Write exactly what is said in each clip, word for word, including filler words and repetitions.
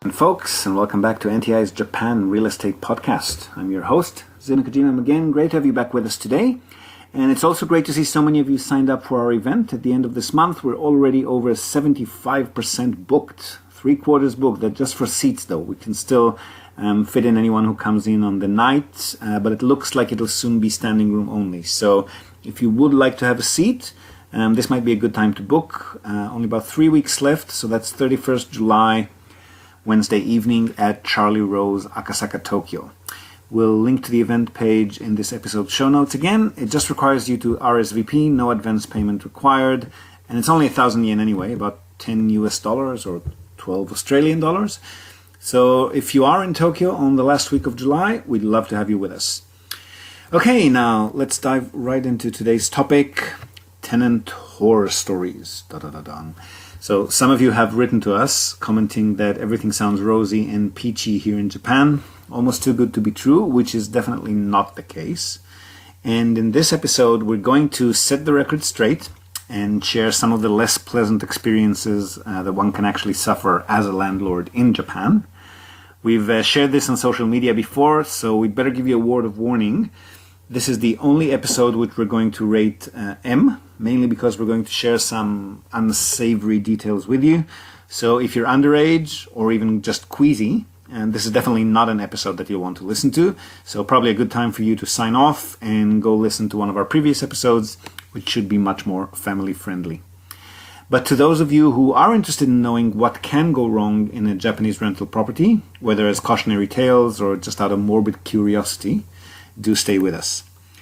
Folks, and welcome back to N T I's Japan Real Estate Podcast. I'm your host, Zeno Kojima again. Great to have you back with us today. And it's also great to see so many of you signed up for our event at the end of this month. We're already over seventy-five percent booked, three quarters booked. That's just for seats though. We can still um, fit in anyone who comes in on the night, uh, but it looks like it'll soon be standing room only. So if you would like to have a seat, um, this might be a good time to book. Uh, only about three weeks left, so that's thirty-first of July, Wednesday evening at Charlie Rose, Akasaka, Tokyo. We'll link to the event page in this episode's show notes. Again, it just requires you to R S V P, no advance payment required, and it's only a thousand yen anyway, about ten U S dollars or twelve Australian dollars. So if you are in Tokyo on the last week of July, we'd love to have you with us. Okay, now let's dive right into today's topic, tenant horror stories. Da, da, da, da. So some of you have written to us commenting that everything sounds rosy and peachy here in Japan, almost too good to be true, which is definitely not the case. And in this episode, we're going to set the record straight and share some of the less pleasant experiences uh, that one can actually suffer as a landlord in Japan. We've uh, shared this on social media before, so we'd better give you a word of warning. This is the only episode which we're going to rate uh, M, mainly because we're going to share some unsavory details with you. So if you're underage or even just queasy, and this is definitely not an episode that you'll want to listen to, so probably a good time for you to sign off and go listen to one of our previous episodes, which should be much more family friendly. But to those of you who are interested in knowing what can go wrong in a Japanese rental property, whether as cautionary tales or just out of morbid curiosity, do stay with us.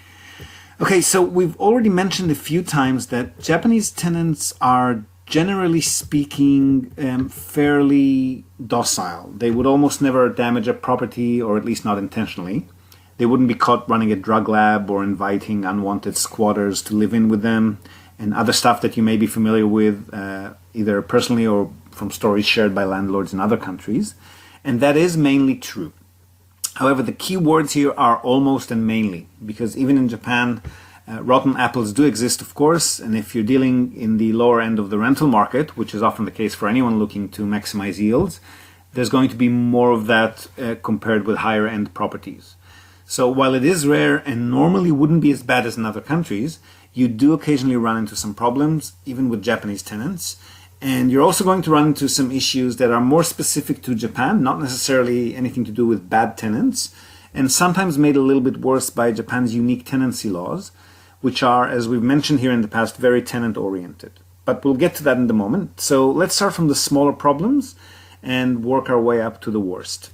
Okay, so we've already mentioned a few times that Japanese tenants are, generally speaking, um, fairly docile. They would almost never damage a property, or at least not intentionally. They wouldn't be caught running a drug lab or inviting unwanted squatters to live in with them, and other stuff that you may be familiar with, uh, either personally or from stories shared by landlords in other countries. And that is mainly true. However, the key words here are almost and mainly, because even in Japan, uh, rotten apples do exist, of course, and if you're dealing in the lower end of the rental market, which is often the case for anyone looking to maximize yields, there's going to be more of that uh, compared with higher end properties. So while it is rare and normally wouldn't be as bad as in other countries, you do occasionally run into some problems, even with Japanese tenants. And you're also going to run into some issues that are more specific to Japan, not necessarily anything to do with bad tenants, and sometimes made a little bit worse by Japan's unique tenancy laws, which are, as we've mentioned here in the past, very tenant-oriented. But we'll get to that in a moment. So let's start from the smaller problems and work our way up to the worst.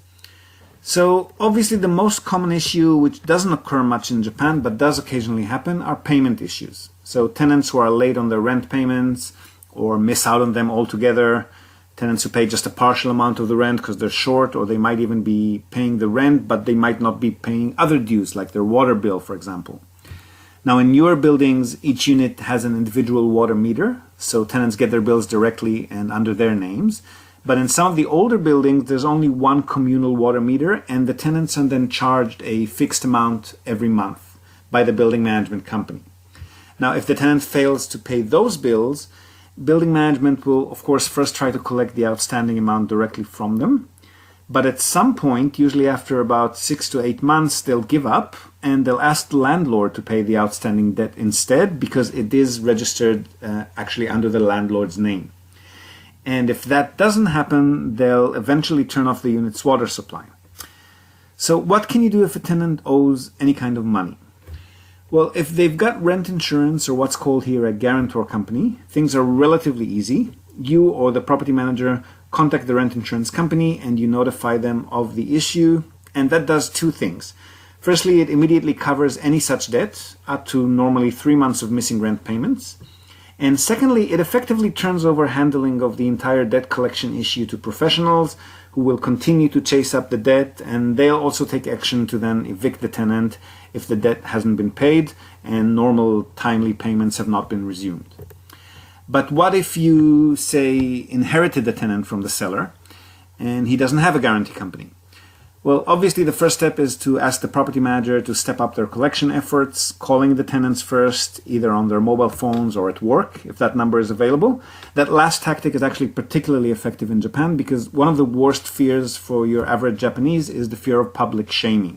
So obviously the most common issue, which doesn't occur much in Japan but does occasionally happen, are payment issues. So tenants who are late on their rent payments, or miss out on them altogether, tenants who pay just a partial amount of the rent because they're short, or they might even be paying the rent, but they might not be paying other dues, like their water bill, for example. Now, in newer buildings, each unit has an individual water meter, so tenants get their bills directly and under their names. But in some of the older buildings, there's only one communal water meter, and the tenants are then charged a fixed amount every month by the building management company. Now, if the tenant fails to pay those bills, building management will, of course, first try to collect the outstanding amount directly from them. But at some point, usually after about six to eight months, they'll give up and they'll ask the landlord to pay the outstanding debt instead, because it is registered uh, actually under the landlord's name. And if that doesn't happen, they'll eventually turn off the unit's water supply. So what can you do if a tenant owes any kind of money? Well, if they've got rent insurance, or what's called here a guarantor company, things are relatively easy. You or the property manager contact the rent insurance company and you notify them of the issue, and that does two things. Firstly, it immediately covers any such debt, up to normally three months of missing rent payments. And secondly, it effectively turns over handling of the entire debt collection issue to professionals who will continue to chase up the debt, and they'll also take action to then evict the tenant if the debt hasn't been paid and normal timely payments have not been resumed. But what if you, say, inherited the tenant from the seller and he doesn't have a guarantee company? Well, obviously the first step is to ask the property manager to step up their collection efforts, calling the tenants first, either on their mobile phones or at work, if that number is available. That last tactic is actually particularly effective in Japan because one of the worst fears for your average Japanese is the fear of public shaming.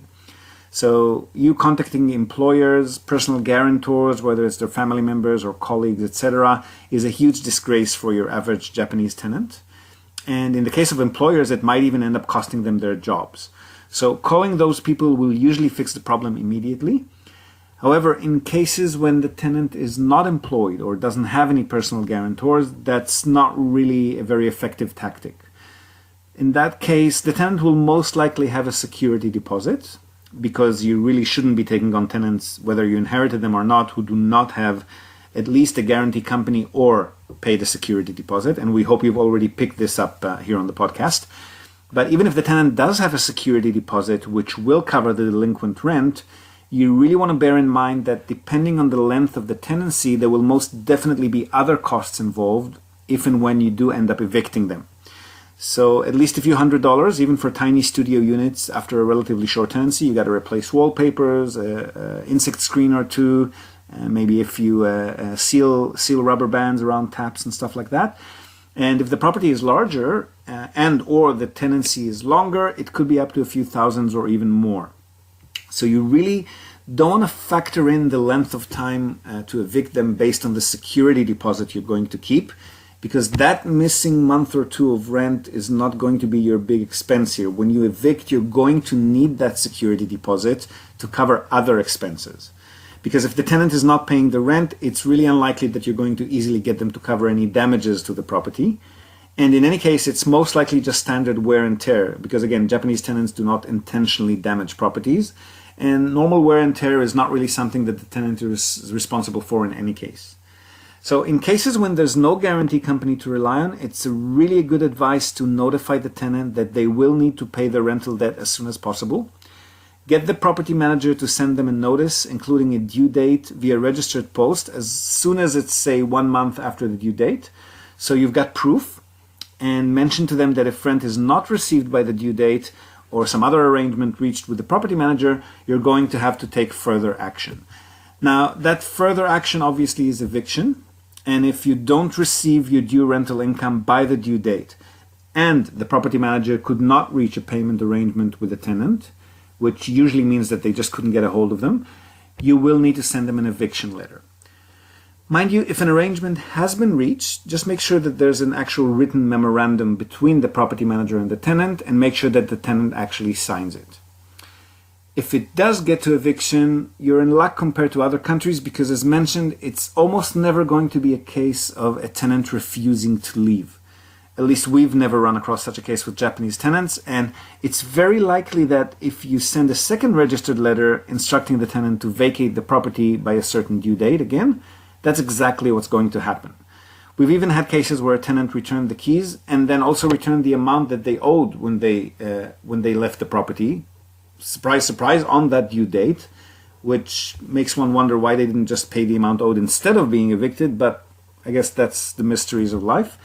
So you contacting employers, personal guarantors, whether it's their family members or colleagues, et cetera, is a huge disgrace for your average Japanese tenant. And in the case of employers, it might even end up costing them their jobs. So calling those people will usually fix the problem immediately. However, in cases when the tenant is not employed or doesn't have any personal guarantors, that's not really a very effective tactic. In that case, the tenant will most likely have a security deposit, because you really shouldn't be taking on tenants, whether you inherited them or not, who do not have at least a guarantee company or pay the security deposit. And we hope you've already picked this up uh, here on the podcast. But even if the tenant does have a security deposit, which will cover the delinquent rent, you really want to bear in mind that depending on the length of the tenancy, there will most definitely be other costs involved if and when you do end up evicting them. So at least a few hundred dollars, even for tiny studio units after a relatively short tenancy. You got to replace wallpapers, uh, uh, insect screen or two, uh, maybe a few uh, uh, seal seal rubber bands around taps and stuff like that. And if the property is larger uh, and or the tenancy is longer, it could be up to a few thousands or even more. So you really don't want to factor in the length of time uh, to evict them based on the security deposit you're going to keep, because that missing month or two of rent is not going to be your big expense here. When you evict, you're going to need that security deposit to cover other expenses. Because if the tenant is not paying the rent, it's really unlikely that you're going to easily get them to cover any damages to the property. And in any case, it's most likely just standard wear and tear, because again, Japanese tenants do not intentionally damage properties. And normal wear and tear is not really something that the tenant is responsible for in any case. So in cases when there's no guarantee company to rely on, it's a really good advice to notify the tenant that they will need to pay the rental debt as soon as possible. Get the property manager to send them a notice, including a due date via registered post, as soon as it's, say, one month after the due date. So you've got proof, and mention to them that if rent is not received by the due date or some other arrangement reached with the property manager, you're going to have to take further action. Now, that further action obviously is eviction. And if you don't receive your due rental income by the due date, and the property manager could not reach a payment arrangement with the tenant, which usually means that they just couldn't get a hold of them, you will need to send them an eviction letter. Mind you, if an arrangement has been reached, just make sure that there's an actual written memorandum between the property manager and the tenant, and make sure that the tenant actually signs it. If it does get to eviction, you're in luck compared to other countries because, as mentioned, it's almost never going to be a case of a tenant refusing to leave. At least we've never run across such a case with Japanese tenants, and it's very likely that if you send a second registered letter instructing the tenant to vacate the property by a certain due date, again, that's exactly what's going to happen. We've even had cases where a tenant returned the keys and then also returned the amount that they owed when they uh, when they left the property. Surprise, surprise, on that due date, which makes one wonder why they didn't just pay the amount owed instead of being evicted, but I guess that's the mysteries of life.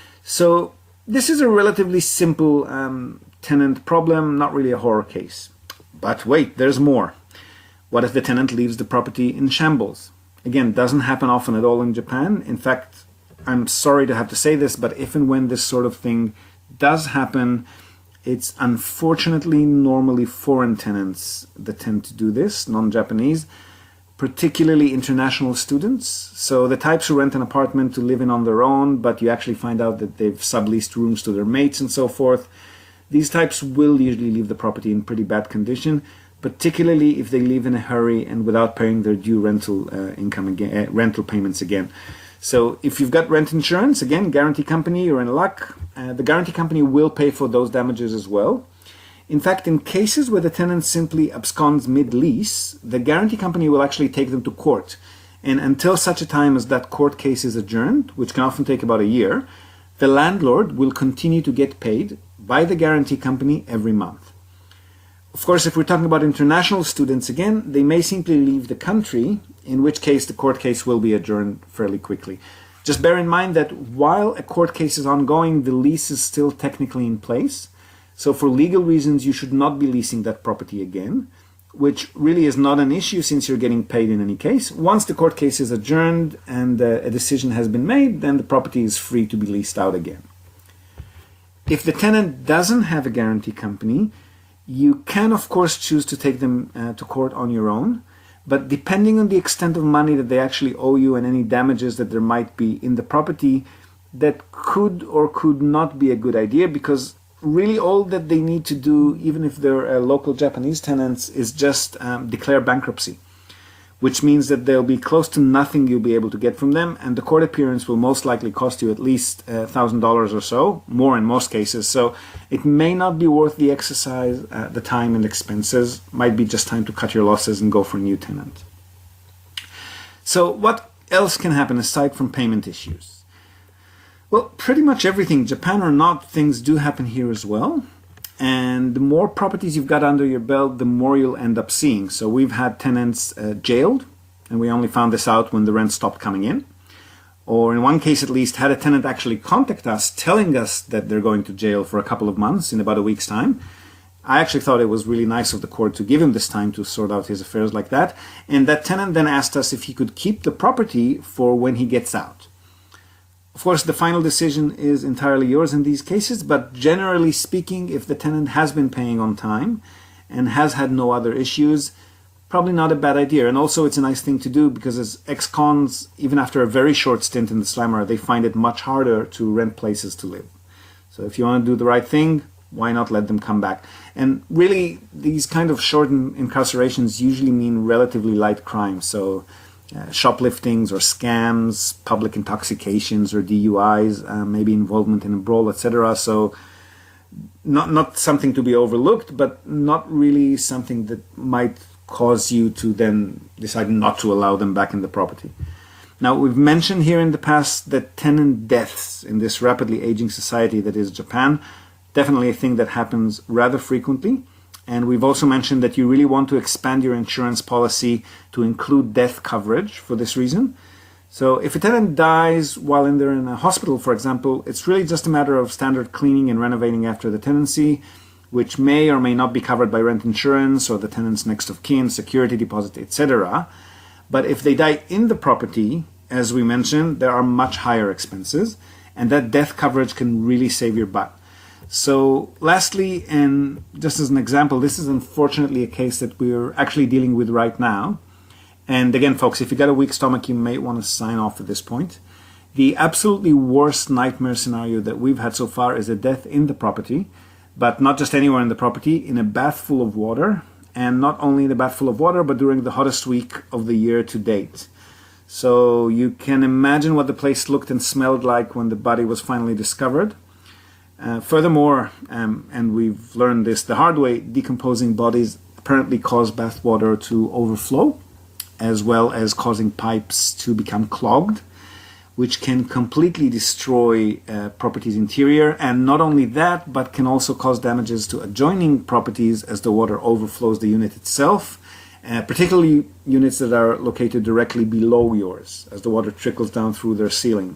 So this is a relatively simple um, tenant problem, not really a horror case. But wait, there's more. What if the tenant leaves the property in shambles? Again, doesn't happen often at all in Japan. In fact, I'm sorry to have to say this, but if and when this sort of thing does happen, it's unfortunately normally foreign tenants that tend to do this, non-Japanese, particularly international students. So the types who rent an apartment to live in on their own, but you actually find out that they've subleased rooms to their mates and so forth. These types will usually leave the property in pretty bad condition, particularly if they leave in a hurry and without paying their due rental uh, income again, uh, rental payments again. So if you've got rent insurance, again, guarantee company, you're in luck. Uh, the guarantee company will pay for those damages as well. In fact, in cases where the tenant simply absconds mid-lease, the guarantee company will actually take them to court. And until such a time as that court case is adjourned, which can often take about a year, the landlord will continue to get paid by the guarantee company every month. Of course, if we're talking about international students again, they may simply leave the country, in which case the court case will be adjourned fairly quickly. Just bear in mind that while a court case is ongoing, the lease is still technically in place. So for legal reasons, you should not be leasing that property again, which really is not an issue since you're getting paid in any case. Once the court case is adjourned and uh, a decision has been made, then the property is free to be leased out again. If the tenant doesn't have a guarantee company, you can of course choose to take them uh, to court on your own, but depending on the extent of money that they actually owe you and any damages that there might be in the property, that could or could not be a good idea, because really all that they need to do, even if they're uh, local Japanese tenants, is just um, declare bankruptcy, which means that there'll be close to nothing you'll be able to get from them, and the court appearance will most likely cost you at least one thousand dollars or so, more in most cases. So it may not be worth the exercise, uh, the time and expenses. Might be just time to cut your losses and go for a new tenant. So what else can happen aside from payment issues? Well, pretty much everything. Japan or not, things do happen here as well. And the more properties you've got under your belt, the more you'll end up seeing. So we've had tenants uh, jailed, and we only found this out when the rent stopped coming in. Or in one case at least, had a tenant actually contact us telling us that they're going to jail for a couple of months in about a week's time. I actually thought it was really nice of the court to give him this time to sort out his affairs like that. And that tenant then asked us if he could keep the property for when he gets out. Of course, the final decision is entirely yours in these cases, but generally speaking, if the tenant has been paying on time and has had no other issues, probably not a bad idea. And also it's a nice thing to do because as ex-cons, even after a very short stint in the slammer, they find it much harder to rent places to live. So if you want to do the right thing, why not let them come back? And really, these kind of short incarcerations usually mean relatively light crimes. So Uh, shopliftings or scams, public intoxications or D U Is, uh, maybe involvement in a brawl, et cetera. So not not something to be overlooked, but not really something that might cause you to then decide not to allow them back in the property. Now, we've mentioned here in the past that tenant deaths in this rapidly aging society that is Japan, definitely a thing that happens rather frequently. And we've also mentioned that you really want to expand your insurance policy to include death coverage for this reason. So if a tenant dies while in there in a hospital, for example, it's really just a matter of standard cleaning and renovating after the tenancy, which may or may not be covered by rent insurance or the tenant's next of kin, security deposit, et cetera. But if they die in the property, as we mentioned, there are much higher expenses, and that death coverage can really save your butt. So lastly, and just as an example, this is unfortunately a case that we're actually dealing with right now. And again, folks, if you got a weak stomach, you may want to sign off at this point. The absolutely worst nightmare scenario that we've had so far is a death in the property, but not just anywhere in the property, in a bath full of water. And not only in a bath full of water, but during the hottest week of the year to date. So you can imagine what the place looked and smelled like when the body was finally discovered. Uh, furthermore, um, and we've learned this the hard way, decomposing bodies apparently cause bath water to overflow, as well as causing pipes to become clogged, which can completely destroy uh, property's interior. And not only that, but can also cause damages to adjoining properties as the water overflows the unit itself, uh, particularly units that are located directly below yours, as the water trickles down through their ceiling.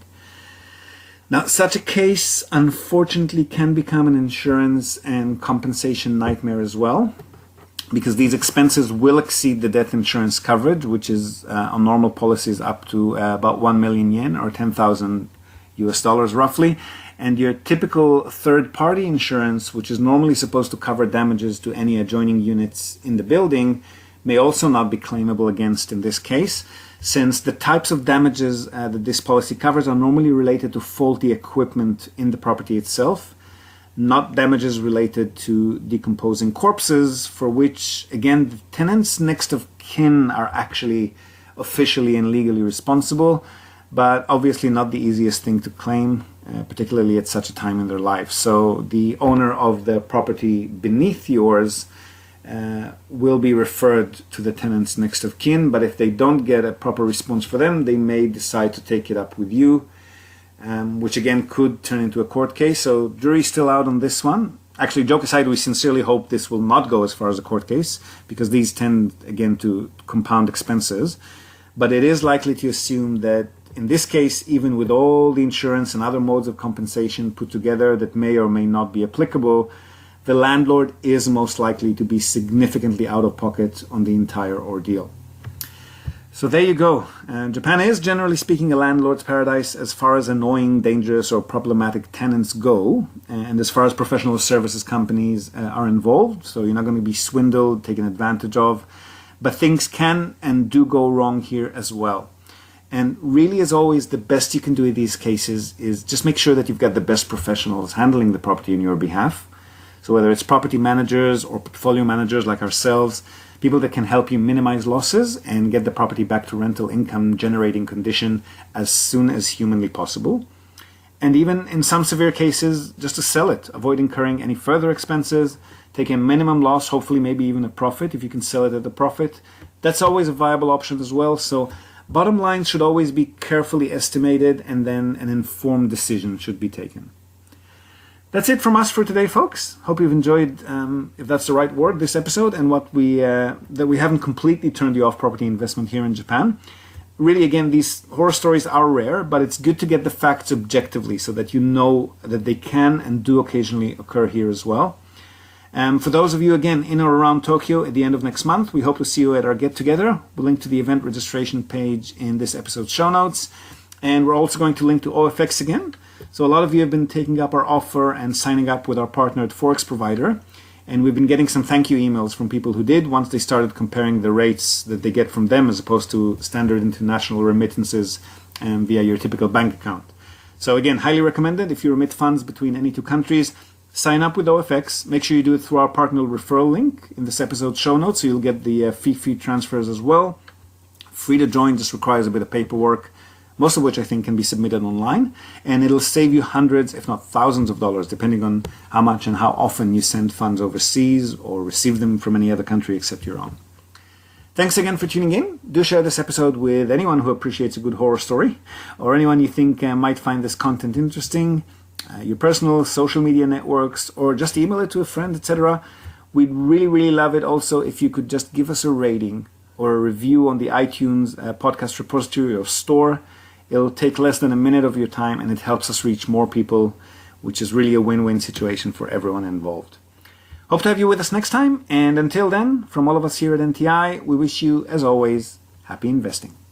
Now, such a case, unfortunately, can become an insurance and compensation nightmare as well, because these expenses will exceed the death insurance coverage, which is uh, on normal policies up to uh, about one million yen or ten thousand U S dollars roughly. And your typical third-party insurance, which is normally supposed to cover damages to any adjoining units in the building, may also not be claimable against in this case, since the types of damages uh, that this policy covers are normally related to faulty equipment in the property itself, not damages related to decomposing corpses, for which, again, the tenants next of kin are actually officially and legally responsible, but obviously not the easiest thing to claim, uh, particularly at such a time in their life. So the owner of the property beneath yours Uh, will be referred to the tenants next of kin, but if they don't get a proper response for them, they may decide to take it up with you, um, which again could turn into a court case. So jury's still out on this one. Actually, joke aside, we sincerely hope this will not go as far as a court case, because these tend again to compound expenses. But it is likely to assume that in this case, even with all the insurance and other modes of compensation put together that may or may not be applicable, the landlord is most likely to be significantly out of pocket on the entire ordeal. So there you go. Uh, Japan is, generally speaking, a landlord's paradise as far as annoying, dangerous, or problematic tenants go, and as far as professional services companies uh, are involved. So you're not going to be swindled, taken advantage of, but things can and do go wrong here as well. And really, as always, the best you can do in these cases is just make sure that you've got the best professionals handling the property on your behalf. So whether it's property managers or portfolio managers like ourselves, people that can help you minimize losses and get the property back to rental income generating condition as soon as humanly possible. And even in some severe cases, just to sell it, avoid incurring any further expenses, take a minimum loss, hopefully maybe even a profit if you can sell it at a profit. That's always a viable option as well. So bottom line should always be carefully estimated, and then an informed decision should be taken. That's it from us for today, folks. Hope you've enjoyed, um, if that's the right word, this episode, and what we uh, that we haven't completely turned you off property investment here in Japan. Really, again, these horror stories are rare, but it's good to get the facts objectively so that you know that they can and do occasionally occur here as well. Um, for those of you, again, in or around Tokyo at the end of next month, we hope to see you at our get-together. We'll link to the event registration page in this episode's show notes. And we're also going to link to O F X again. So a lot of you have been taking up our offer and signing up with our partner at Forex Provider. And we've been getting some thank you emails from people who did once they started comparing the rates that they get from them as opposed to standard international remittances um, via your typical bank account. So again, highly recommended if you remit funds between any two countries. Sign up with O F X. Make sure you do it through our partner referral link in this episode's show notes, so you'll get the uh, fee-free transfers as well. Free to join, just requires a bit of paperwork, most of which I think can be submitted online, and it'll save you hundreds, if not thousands of dollars, depending on how much and how often you send funds overseas or receive them from any other country except your own. Thanks again for tuning in. Do share this episode with anyone who appreciates a good horror story, or anyone you think uh, might find this content interesting, uh, your personal social media networks, or just email it to a friend, et cetera. We'd really, really love it also if you could just give us a rating or a review on the iTunes uh, podcast repository or store. It'll take less than a minute of your time, and it helps us reach more people, which is really a win-win situation for everyone involved. Hope to have you with us next time, and until then, from all of us here at N T I, we wish you, as always, happy investing.